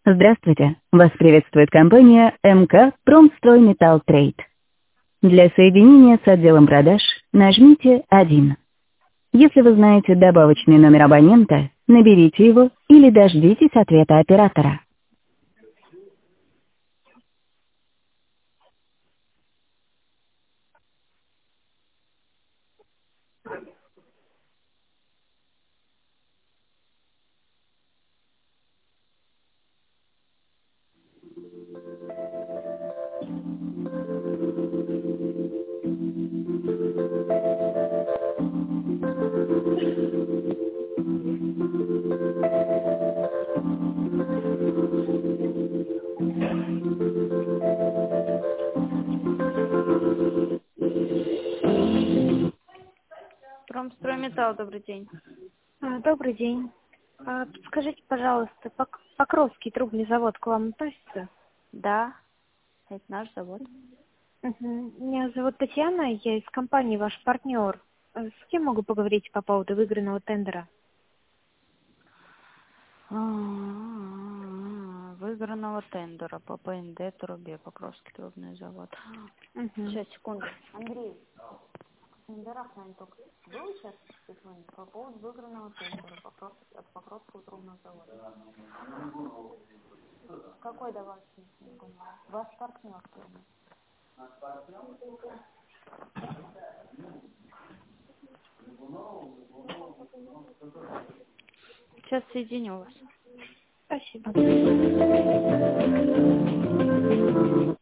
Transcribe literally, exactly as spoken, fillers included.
Здравствуйте! Вас приветствует компания эм ка Промстройметалл Трейд. Для соединения с отделом продаж нажмите один. Если вы знаете добавочный номер абонента, наберите его или дождитесь ответа оператора. Промстройметалл, добрый день. А, Добрый день. А, Подскажите, пожалуйста, Пок- Покровский трубный завод к вам относится? Да, это наш завод. Мгм. Меня зовут Татьяна, я из компании ваш партнер. Э, С кем могу поговорить по поводу выигранного тендера? А-а-а, Выигранного тендера по пэ эн дэ трубе, Покровский трубный завод. Мгм. Сейчас, секунду. Андрей, в тендерах, наверное, только был сейчас телефон по поводу выигранного тендера Покров- от Покровского трубного завода. Какой до вас? Не поняла. Ваш партнер. Первый. Сейчас соединю вас. Спасибо.